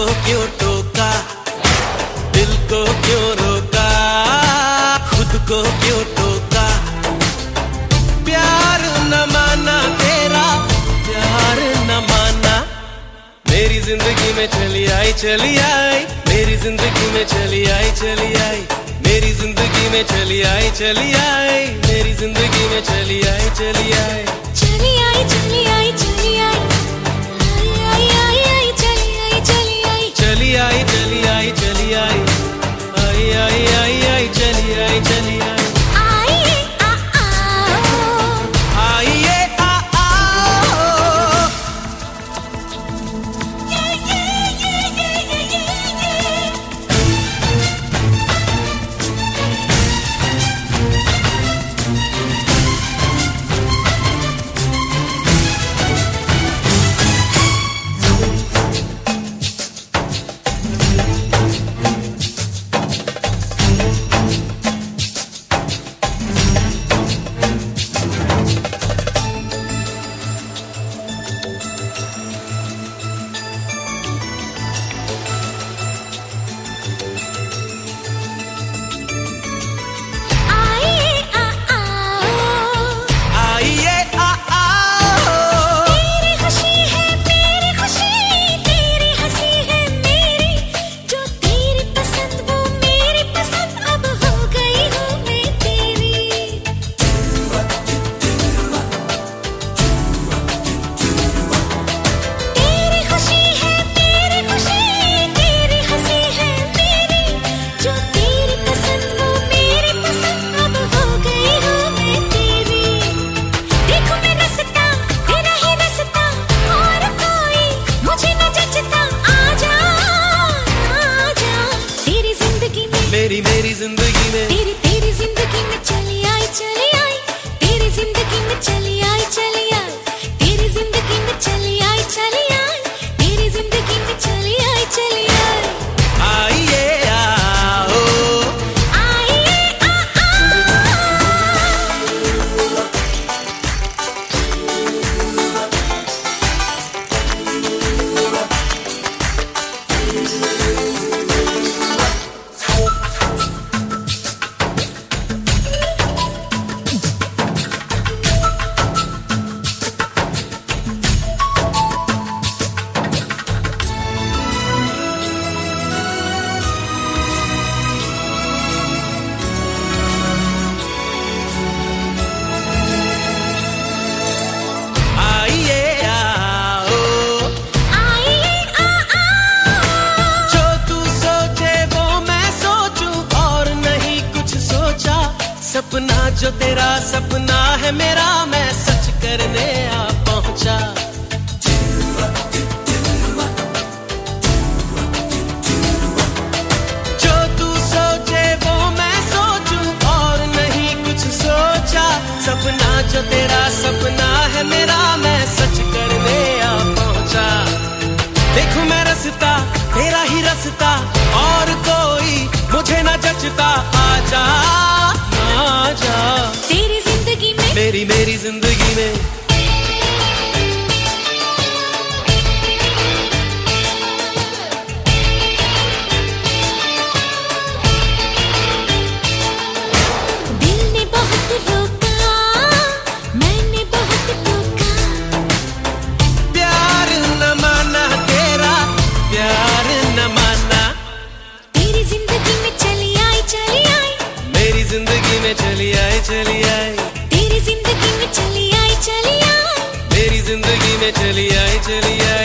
क्यों टोका, दिल को क्यों रोका, खुद को क्यों टोका। प्यार न माना तेरा, प्यार न माना। मेरी जिंदगी में चली आई, चली आई, मेरी जिंदगी में चली आई, चली आई, मेरी जिंदगी में चली आई, चली आई, मेरी जिंदगी में चली आई, चली आई, चली आई, चली आई, चली आई, आई आई आई, चली आई, चली आई, चली आई, चली आई, चली आई, आई आई आई आई, चली आई, चली आई। आइए आ आओ, आइए आ आओ, आइए आ आओ। आइए आ आओ। तेरी खुशी है मेरी खुशी, तेरी हंसी है मेरी, जो तेरी पसंद वो मेरी पसंद, अब हो गई हूँ मैं तेरी। तेरी खुशी है मेरी खुशी, तेरी हंसी है मेरी, जो तेरी पसंद वो मेरी पसंद, अब हो गई हूँ मैं तेरी। देखो मैं रसता तेरा ही रसता, और कोई मुझे न जचता। आजा आजा तेरी जिंदगी में, मेरी मेरी जिंदगी में, तेरी तेरी जिंदगी में चली आई, चली आई, तेरी जिंदगी में चली आई, चली आई, तेरी जिंदगी में चली आई, चली आई, तेरी जिंदगी में चली आई, चली आई। आइए आओ। आइए आ आओ। आइए आओ। आइए आ आओ। जो तू सोचे वो मैं सोचूं, और नहीं कुछ सोचा। सपना जो तेरा सपना है मेरा, मैं सच करने आ पहुंचा। जो तू सोचे वो मैं सोचूं, और नहीं कुछ सोचा। सपना जो तेरा सपना है मेरा, मैं सच करने आ पहुंचा। देखूं मैं रसता तेरा ही रसता, और कोई मुझे न जचता। आजा आजा तेरी जिंदगी में, मेरी मेरी जिंदगी में, दिल ने बहुत रोका, मैंने बहुत टोका। प्यार न माना तेरा, प्यार न माना। तेरी जिंदगी में चली आई, चली आई, मेरी जिंदगी में चली आई, चली आई, तेरी जिंदगी में चली आई, चली आई, मेरी जिंदगी में चली आई, चली आई।